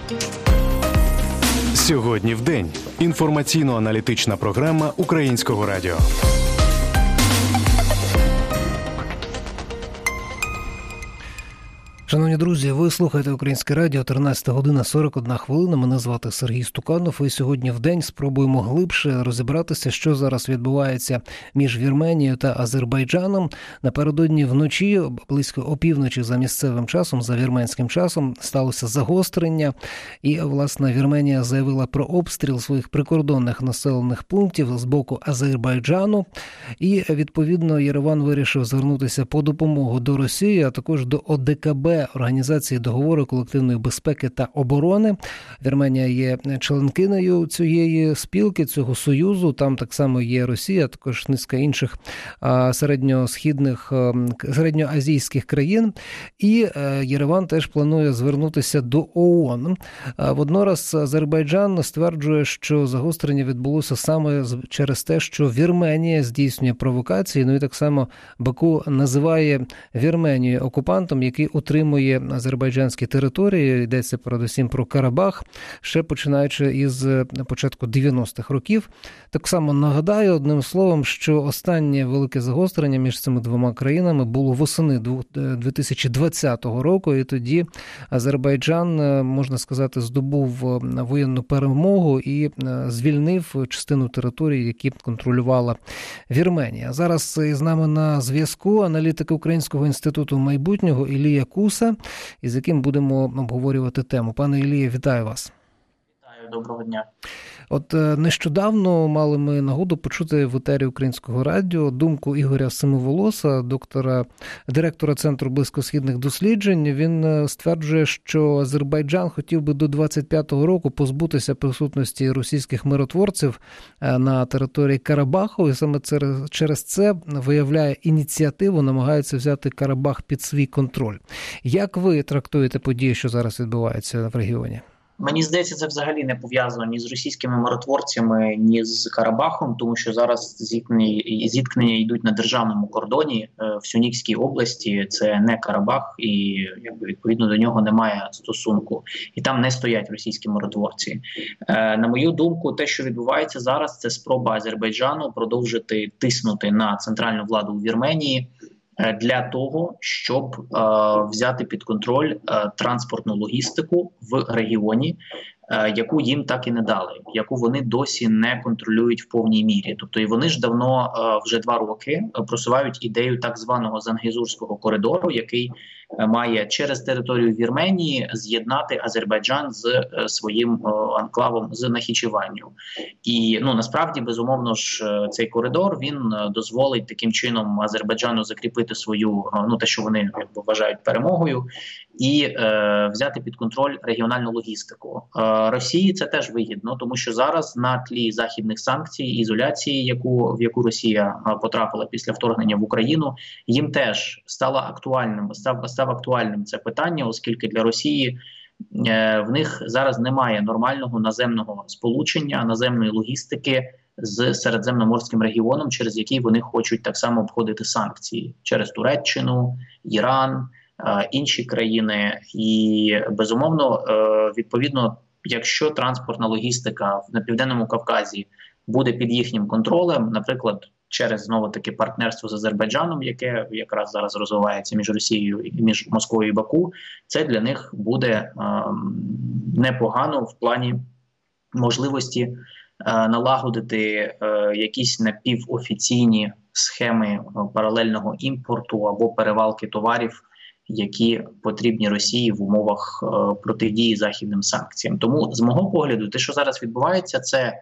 Сьогодні в день. Інформаційно-аналітична програма Українського радіо. Шановні друзі, ви слухаєте Українське радіо, 13 година 41 хвилина. Мене звати Сергій Стуканов. І сьогодні в день спробуємо глибше розібратися, що зараз відбувається між Вірменією та Азербайджаном. Напередодні вночі, близько опівночі за місцевим часом, за вірменським часом, сталося загострення. І, власне, Вірменія заявила про обстріл своїх прикордонних населених пунктів з боку Азербайджану. І, відповідно, Єреван вирішив звернутися по допомогу до Росії, а також до ОДКБ, Організації договору колективної безпеки та оборони. Вірменія є членкинею цієї спілки, цього союзу. Там так само є Росія, також низка інших середньоазійських країн. І Єреван теж планує звернутися до ООН. Водночас Азербайджан стверджує, що загострення відбулося саме через те, що Вірменія здійснює провокації. Ну і так само Баку називає Вірменію окупантом, який утримує азербайджанські території. Йдеться передусім про Карабах, ще починаючи із початку 90-х років. Так само нагадаю, одним словом, що останнє велике загострення між цими двома країнами було восени 2020 року, і тоді Азербайджан, можна сказати, здобув воєнну перемогу і звільнив частину території, які контролювала Вірменія. Зараз із нами на зв'язку аналітик Українського інституту майбутнього Ілія Куса, із яким будемо обговорювати тему. Пане Ілія, вітаю вас. Вітаю, доброго дня. От нещодавно мали ми нагоду почути в етері Українського радіо думку Ігоря Семиволоса, директора Центру близькосхідних досліджень. Він стверджує, що Азербайджан хотів би до 25-го року позбутися присутності російських миротворців на території Карабаху, і саме через це виявляє ініціативу, намагається взяти Карабах під свій контроль. Як ви трактуєте події, що зараз відбуваються в регіоні? Мені здається, це взагалі не пов'язано ні з російськими миротворцями, ні з Карабахом, тому що зараз зіткнення йдуть на державному кордоні в Сюнікській області. Це не Карабах, і відповідно до нього немає стосунку. І там не стоять російські миротворці. На мою думку, те, що відбувається зараз, це спроба Азербайджану продовжити тиснути на центральну владу у Вірменії, для того, щоб взяти під контроль транспортну логістику в регіоні, яку їм так і не дали, яку вони досі не контролюють в повній мірі. Тобто і вони ж давно, вже 2 роки, просувають ідею так званого Зангезурського коридору, який має через територію Вірменії з'єднати Азербайджан з своїм анклавом з Нахічеванню. І насправді, безумовно ж, цей коридор, він дозволить таким чином Азербайджану закріпити свою, те, що вони вважають перемогою, і взяти під контроль регіональну логістику. Росії це теж вигідно, тому що зараз на тлі західних санкцій, ізоляції, в яку Росія потрапила після вторгнення в Україну, їм теж став актуальним це питання, оскільки для Росії в них зараз немає нормального наземного сполучення, наземної логістики з Середземноморським регіоном, через який вони хочуть так само обходити санкції через Туреччину, Іран, інші країни. І, безумовно, відповідно, якщо транспортна логістика на Південному Кавказі буде під їхнім контролем, наприклад, через, знову-таки, партнерство з Азербайджаном, яке якраз зараз розвивається між Росією і між Москвою і Баку, це для них буде непогано в плані можливості налагодити якісь напівофіційні схеми паралельного імпорту або перевалки товарів, які потрібні Росії в умовах протидії західним санкціям. Тому, з мого погляду, те, що зараз відбувається, це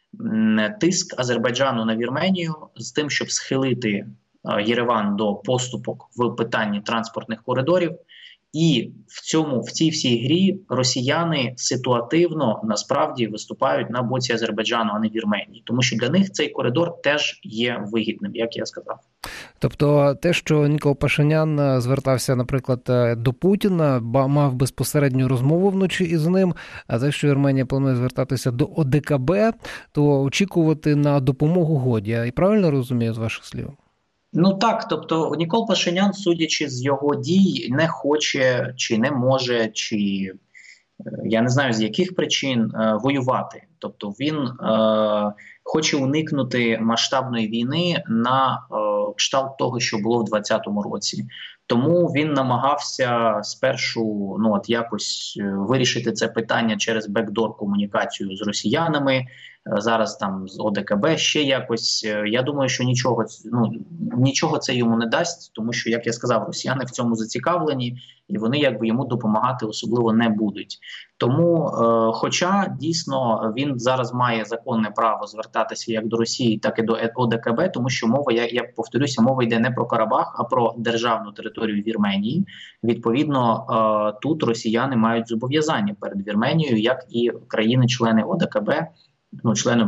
тиск Азербайджану на Вірменію з тим, щоб схилити Єреван до поступок в питанні транспортних коридорів. І в цій всій грі росіяни ситуативно насправді виступають на боці Азербайджану, а не Вірменії. Тому що для них цей коридор теж є вигідним, як я сказав. Тобто те, що Нікол Пашинян звертався, наприклад, до Путіна, мав безпосередню розмову вночі із ним, а те, що Вірменія планує звертатися до ОДКБ, то очікувати на допомогу годі. Я правильно розумію з ваших слів? Ну так, тобто Нікол Пашинян, судячи з його дій, не хоче, чи не може, чи я не знаю з яких причин, воювати. Тобто він хоче уникнути масштабної війни на кшталт того, що було в 2020 році. Тому він намагався спершу якось вирішити це питання через бекдор комунікацію з росіянами, зараз там з ОДКБ ще якось. Я думаю, що нічого це йому не дасть, тому що, як я сказав, росіяни в цьому зацікавлені, і вони йому допомагати особливо не будуть. Тому, хоча дійсно він зараз має законне право звертатися як до Росії, так і до ОДКБ, тому що мова, я повторюся, мова йде не про Карабах, а про державну територію Вірменії. Відповідно, тут росіяни мають зобов'язання перед Вірменією, як і країни-члени ОДКБ, членом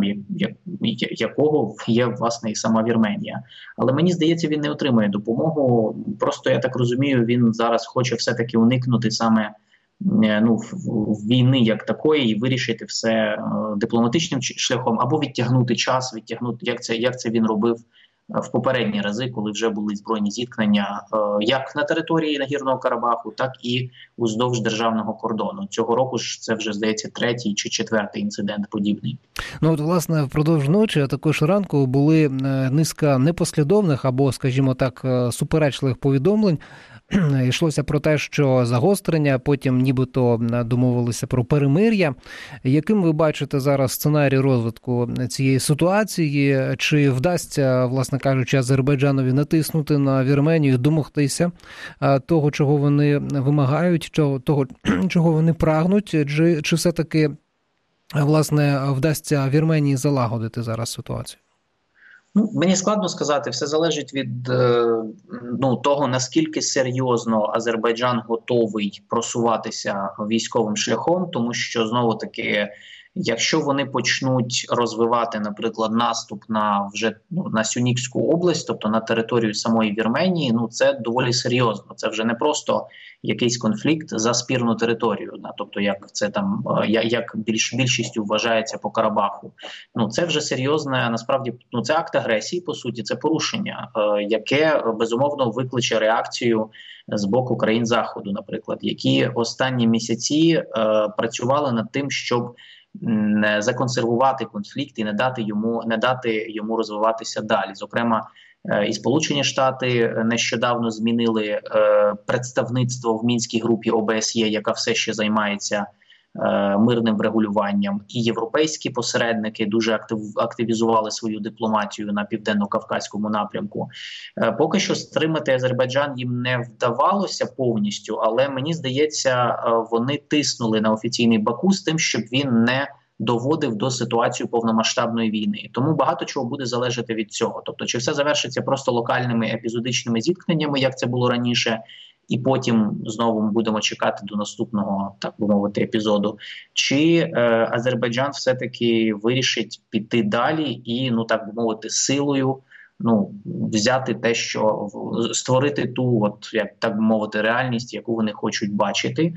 якого є, власне, і сама Вірменія. Але мені здається, він не отримує допомогу. Просто, я так розумію, він зараз хоче все-таки уникнути саме війни як такої і вирішити все дипломатичним шляхом, або відтягнути час, як це він робив в попередні рази, коли вже були збройні зіткнення як на території Нагірного Карабаху, так і уздовж державного кордону. Цього року ж це вже, здається, 3-й чи 4-й інцидент подібний. Власне, впродовж ночі, а також ранку були низка непослідовних або, скажімо так, суперечливих повідомлень. Йшлося про те, що загострення, потім нібито домовилися про перемир'я. Яким ви бачите зараз сценарій розвитку цієї ситуації? Чи вдасться, власне кажучи, Азербайджанові натиснути на Вірменію, домогтися того, чого вони вимагають, того, чого вони прагнуть? Чи все-таки, власне, вдасться Вірменії залагодити зараз ситуацію? Мені складно сказати, все залежить від того, наскільки серйозно Азербайджан готовий просуватися військовим шляхом, тому що, знову-таки, якщо вони почнуть розвивати, наприклад, наступ на Сюнікську область, тобто на територію самої Вірменії, це доволі серйозно. Це вже не просто якийсь конфлікт за спірну територію, тобто як це там, як більшістю вважається по Карабаху. Це вже серйозне, насправді, це акт агресії, по суті, це порушення, яке, безумовно, викличе реакцію з боку країн Заходу, наприклад, які останні місяці працювали над тим, щоб законсервувати конфлікт і не дати йому розвиватися далі. Зокрема, і Сполучені Штати нещодавно змінили представництво в Мінській групі ОБСЄ, яка все ще займається мирним врегулюванням, і європейські посередники дуже активізували свою дипломатію на південно-кавказькому напрямку. Поки що стримати Азербайджан їм не вдавалося повністю, але мені здається, вони тиснули на офіційний Баку з тим, щоб він не доводив до ситуації повномасштабної війни. Тому багато чого буде залежати від цього. Тобто, чи все завершиться просто локальними епізодичними зіткненнями, як це було раніше, і потім знову ми будемо чекати до наступного, так би мовити, епізоду. Чи Азербайджан все-таки вирішить піти далі і, так би мовити, силою взяти те, що створити ту, як так би мовити, реальність, яку вони хочуть бачити.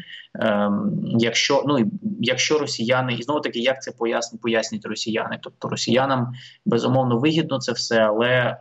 Якщо росіяни, і знову таки, як це пояснять росіяни. Тобто росіянам, безумовно, вигідно це все, але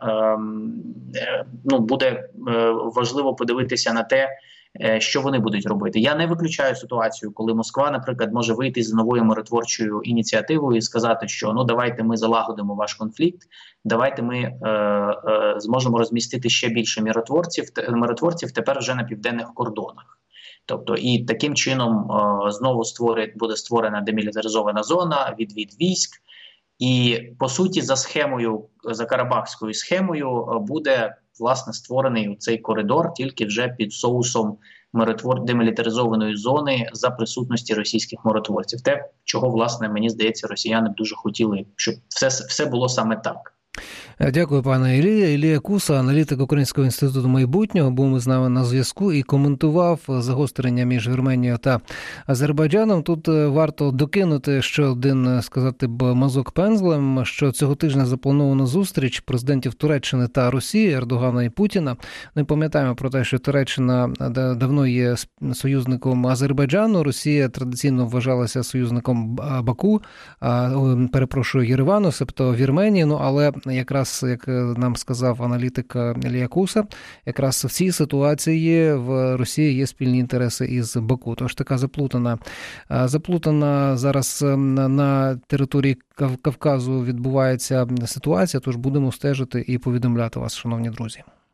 буде важливо подивитися на те, що вони будуть робити. Я не виключаю ситуацію, коли Москва, наприклад, може вийти з новою миротворчою ініціативою і сказати, що давайте ми залагодимо ваш конфлікт, давайте ми зможемо розмістити ще більше миротворців тепер вже на південних кордонах. Тобто, і таким чином знову буде створена демілітаризована зона, відвід військ, і, по суті, за карабахською схемою буде, власне, створений цей коридор, тільки вже під соусом демілітаризованої зони за присутності російських миротворців. Те, чого, власне, мені здається, росіяни б дуже хотіли, щоб все було саме так. Дякую, пане Ілія. Ілія Куса, аналітик Українського інституту майбутнього, був з нами на зв'язку і коментував загострення між Вірменією та Азербайджаном. Тут варто докинути ще один, сказати б, мазок пензлем, що цього тижня запланована зустріч президентів Туреччини та Росії, Ердогана і Путіна. Ми пам'ятаємо про те, що Туреччина давно є союзником Азербайджану, Росія традиційно вважалася союзником Баку, Єревану, себто Вірменії, але якраз, як нам сказав аналітик Ілля Куса, якраз в цій ситуації в Росії є спільні інтереси із Баку. Тож така заплутана зараз на території Кавказу відбувається ситуація, тож будемо стежити і повідомляти вас, шановні друзі.